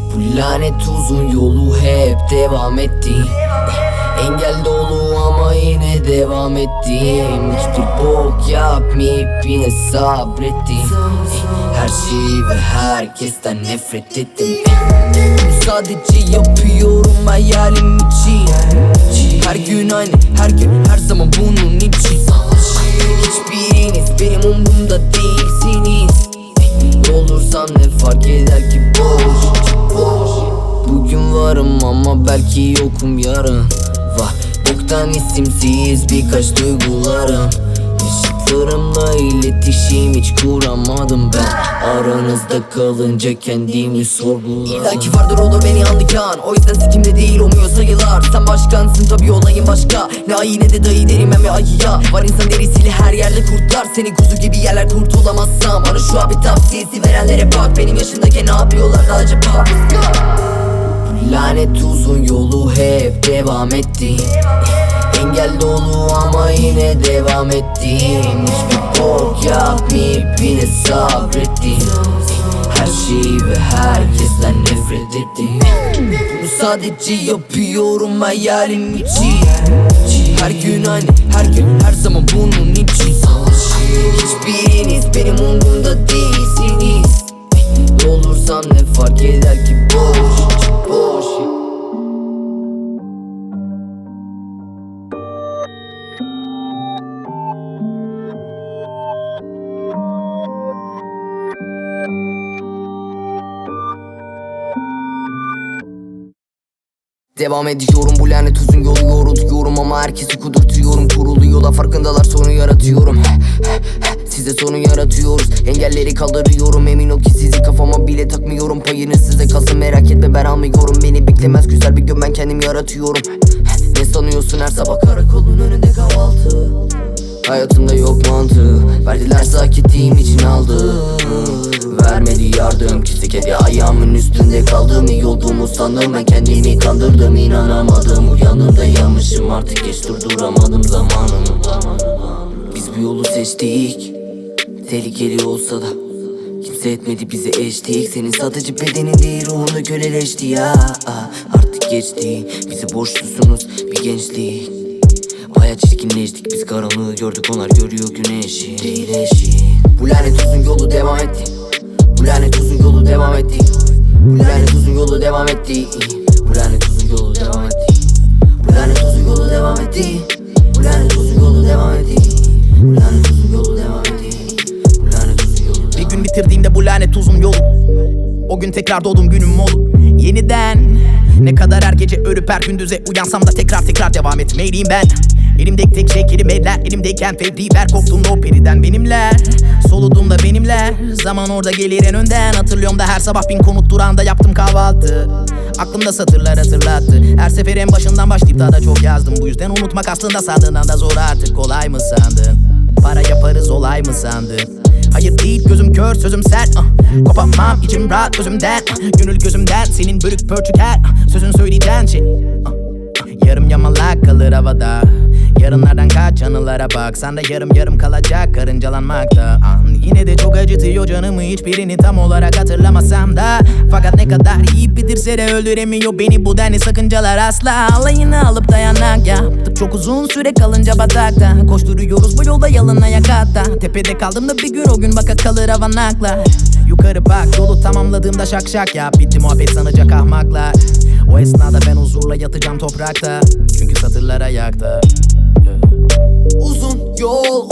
Bu lanet uzun yolu hep devam etti. Engel dolu ama yine devam ettim. Hiçbir bok yapmayıp yine sabrettim. Her şeyi ve herkesten nefret ettim. Bunu sadece yapıyorum hayalim için. Her gün aynı, her gün her zaman bunun için. Hiçbiriniz benim umurumda değilsiniz. Ne olursam ne fark eder ki boş. Bugün varım ama belki yokum yarın. Var boktan isimsiz birkaç duygularım. Yaşıtlarımla iletişim hiç kuramadım ben. Aranızda kalınca kendimi sorgularım. İlla ki vardır o da beni anlayan. O yüzden sikimde değil olmuyor sayılar. Sen başkansın tabii olayın başka. Ne ayı ne de dayı derim hem ayıya. Var insan derisiyle her yerde kurtlar. Seni kuzu gibi yerler kurtulamazsam. Bana şu an bir tavsiyesi verenlere bak. Benim yaşımdayken ne yapıyorlar da acaba? Lanet uzun yolu hep devam etti. Engel dolu ama yine devam ettim. Hiçbir bok yapmayıp yine sabrettim. Her şeyi ve herkesten nefret ettim. Bunu sadece yapıyorum hayalim için. Her gün aynı, her gün her zaman bunun için. Hiçbiriniz benim umurumda değilsiniz. Ne olursam ne fark eder ki boş. Devam ediyorum bu lanet uzun yolu yorutuyorum ama herkesi kudurtuyorum. Kuruluyorlar farkındalar sorun yaratıyorum. Size sorun yaratıyoruz. Engelleri kaldırıyorum. Emin ol ki sizi kafama bile takmıyorum. Payınız size kalsın merak etme ben almıyorum. Beni beklemez güzel bir gün ben kendim yaratıyorum. Ne sanıyorsun her sabah karakolun önünde kahvaltı. Hayatımda yok mantığı. Verdilerse hak ettiğim için aldım. Vermedi yardım kimse kedi ayağımın üstünde kaldım. İyi olduğumu sandım ben kendimi kandırdım. İnanamadım uyandığımda yanmışım artık geç durduramadım zamanımı. Biz bu yolu seçtik. Tehlikeli olsa da kimse etmedi bize eşlik. Senin satıcı bedenin değil ruhunda köleleşti ya. Artık geçti bize borçlusunuz bir gençlik. Baya çirkinleştik biz karanlığı gördük onlar görüyor güneşi. Değil eşi. Bu lanet uzun yolu devam etti. Bu lanet uzun yolu devam etti. Bu lanet uzun yolu devam etti. Bu lanet uzun yolu devam etti. Bu lanet uzun yolu devam etti. Bu lanet uzun yolu devam etti. Bu lanet uzun yolu devam etti. Bu lanet uzun yolu. Bir gün bitirdiğimde bu lanet uzun yolu. O gün tekrar doğdum günüm oldu. Yeniden ne kadar her gece ölüp her gündüze uyansam da tekrar devam etmeliyim ben. Elimdeki tek şey kelimeler. Elimdeyken fevri ver korktuğumda o periden benimler. Soluduğumda benimler. Zaman orada gelir en önden. Hatırlıyorum da her sabah bin konut durağında yaptım kahvaltı. Aklımda satırlar hatırlattı. Her sefer en başından başlayıp daha da çok yazdım. Bu yüzden unutmak aslında sandığından da zor artık. Kolay mı sandın? Para yaparız olay mı sandın? Hayır değil gözüm kör sözüm sert. Kopamam içim rahat gözümden. Gönül gözümden senin bölük pörçük her sözün söyleyeceğin şey. Yarım yamalak kalır havada. Yarınlardan kaç anılara bak. Sen de yarım kalacak karıncalanmakta. Yine de çok acıtıyor canımı hiçbirini tam olarak hatırlamasam da. Fakat ne kadar iyi bitirse de öldüremiyor beni bu denli sakıncalar asla. Alayını alıp dayanak yaptık çok uzun süre kalınca batakta. Koşturuyoruz bu yolda yalın ayak hatta. Tepede kaldım da bir gün o gün baka kalır havanaklar. Yukarı bak yolu tamamladığımda şak yap. Bitti muhabbet sanacak ahmaklar. O esnada ben huzurla yatacağım toprakta. Çünkü satırlar ayakta. Uzun yol